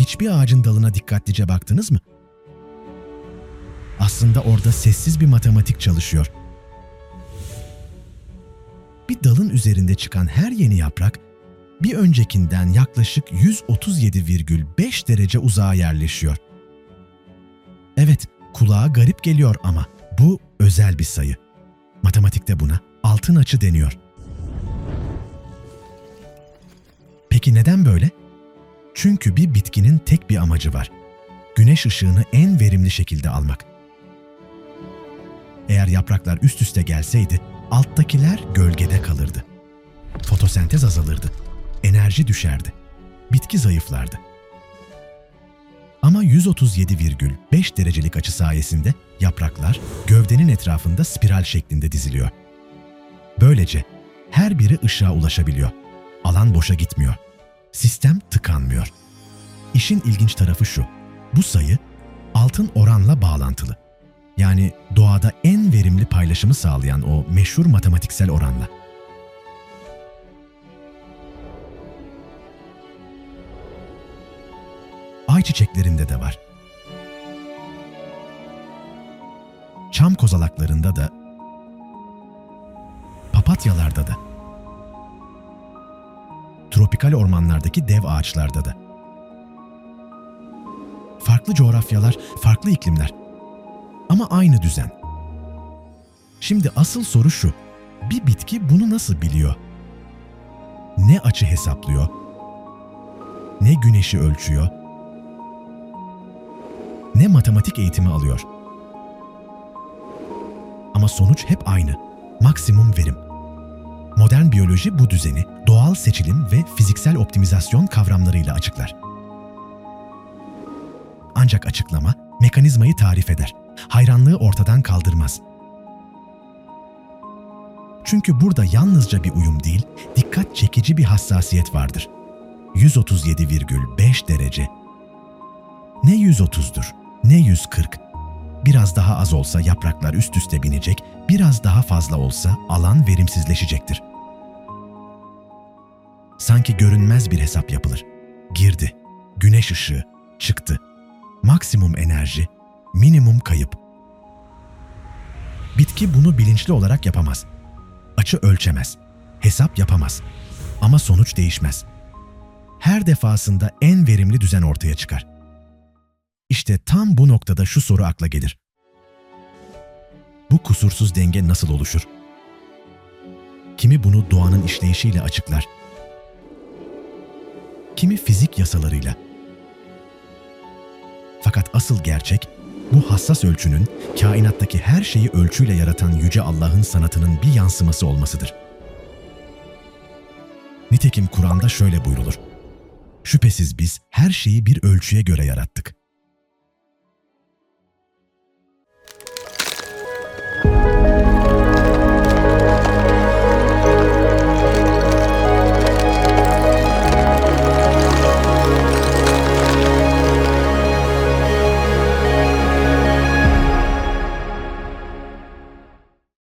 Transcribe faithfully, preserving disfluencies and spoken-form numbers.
hiçbir ağacın dalına dikkatlice baktınız mı? Aslında orada sessiz bir matematik çalışıyor. Bir dalın üzerinde çıkan her yeni yaprak, bir öncekinden yaklaşık yüz otuz yedi virgül beş derece uzağa yerleşiyor. Evet, kulağa garip geliyor ama bu özel bir sayı. Matematikte buna altın açı deniyor. Peki neden böyle? Çünkü bir bitkinin tek bir amacı var. Güneş ışığını en verimli şekilde almak. Eğer yapraklar üst üste gelseydi, alttakiler gölgede kalırdı. Fotosentez azalırdı. Enerji düşerdi. Bitki zayıflardı. Ama yüz otuz yedi virgül beş derecelik açı sayesinde yapraklar gövdenin etrafında spiral şeklinde diziliyor. Böylece her biri ışığa ulaşabiliyor. Alan boşa gitmiyor. Sistem tıkanmıyor. İşin ilginç tarafı şu, bu sayı altın oranla bağlantılı. Yani doğada en verimli paylaşımı sağlayan o meşhur matematiksel oranla. Ayçiçeklerinde de var. Çam kozalaklarında da, papatyalarda da, tropikal ormanlardaki dev ağaçlarda da. Farklı coğrafyalar, farklı iklimler. Ama aynı düzen. Şimdi asıl soru şu, bir bitki bunu nasıl biliyor? Ne açı hesaplıyor? Ne güneşi ölçüyor? Ne matematik eğitimi alıyor? Ama sonuç hep aynı, maksimum verim. Modern biyoloji bu düzeni doğal seçilim ve fiziksel optimizasyon kavramlarıyla açıklar. Ancak açıklama mekanizmayı tarif eder, hayranlığı ortadan kaldırmaz. Çünkü burada yalnızca bir uyum değil, dikkat çekici bir hassasiyet vardır. yüz otuz yedi virgül beş derece. Ne yüz otuzdur, ne yüz kırk. Biraz daha az olsa yapraklar üst üste binecek, biraz daha fazla olsa alan verimsizleşecektir. Sanki görünmez bir hesap yapılır. Girdi, güneş ışığı, çıktı. Maksimum enerji, minimum kayıp. Bitki bunu bilinçli olarak yapamaz. Açı ölçemez, hesap yapamaz. Ama sonuç değişmez. Her defasında en verimli düzen ortaya çıkar. İşte tam bu noktada şu soru akla gelir. Bu kusursuz denge nasıl oluşur? Kimi bunu doğanın işleyişiyle açıklar. Kimi fizik yasalarıyla. Fakat asıl gerçek, bu hassas ölçünün kainattaki her şeyi ölçüyle yaratan Yüce Allah'ın sanatının bir yansıması olmasıdır. Nitekim Kur'an'da şöyle buyrulur. Şüphesiz biz her şeyi bir ölçüye göre yarattık.